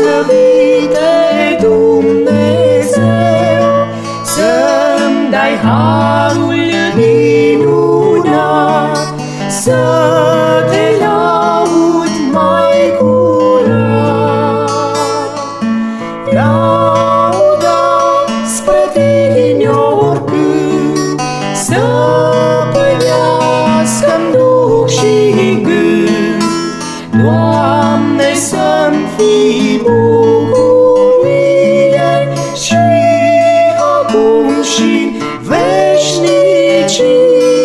slăvite Dumnezeu, să-mi dai harul minunat, să te laud mai curat. Lauda spre tine oricând, stăpânească-mi duh și gând. Doamne, să-mi fii bucurie și acum și veșnicie.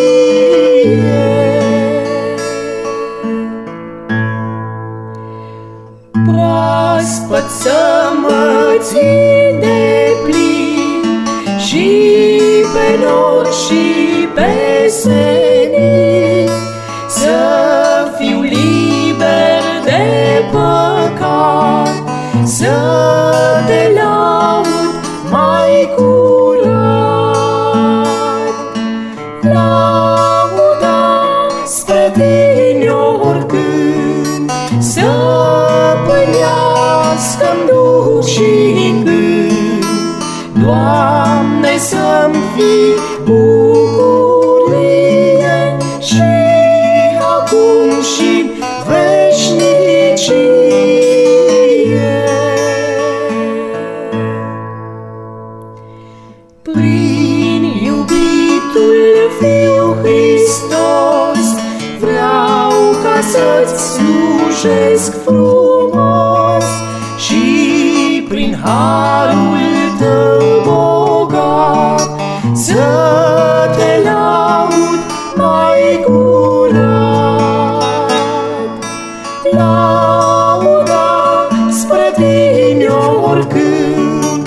Proaspăt să mă țin de plin și pe nori și pe senin, să fiu liber de păcat, să te laud mai curat. Lauda spre tine oricând, stăpânească-mi duh și gând. Doamne, să-mi fii bucurie și acum și veșnicie. Prin iubitul Fiu Hristos vreau ca să-ți slujesc frumos și prin harul tău bogat să te laud mai curat. Lauda spre tine oricând,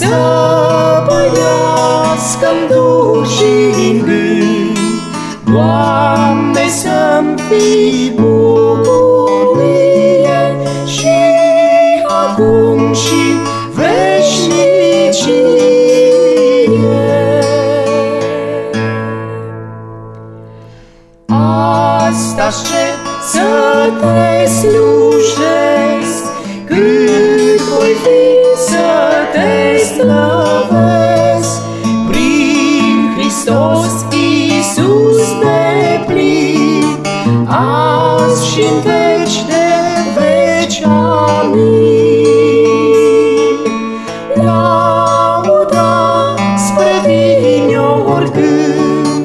stăpânească-mi duh și gând. Doamne, să-mi fii bucurie și acum și veșnicie. Asta-și cer să te slujesc, cât voi fi să te slăvesc. Prin Hristos Iisus deplin, azi și-n veci de veci. Amin. Lauda spre tine oricând,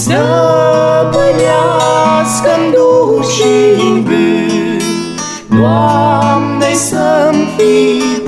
stăpânească-mi duh și gând. Doamne, să-mi fii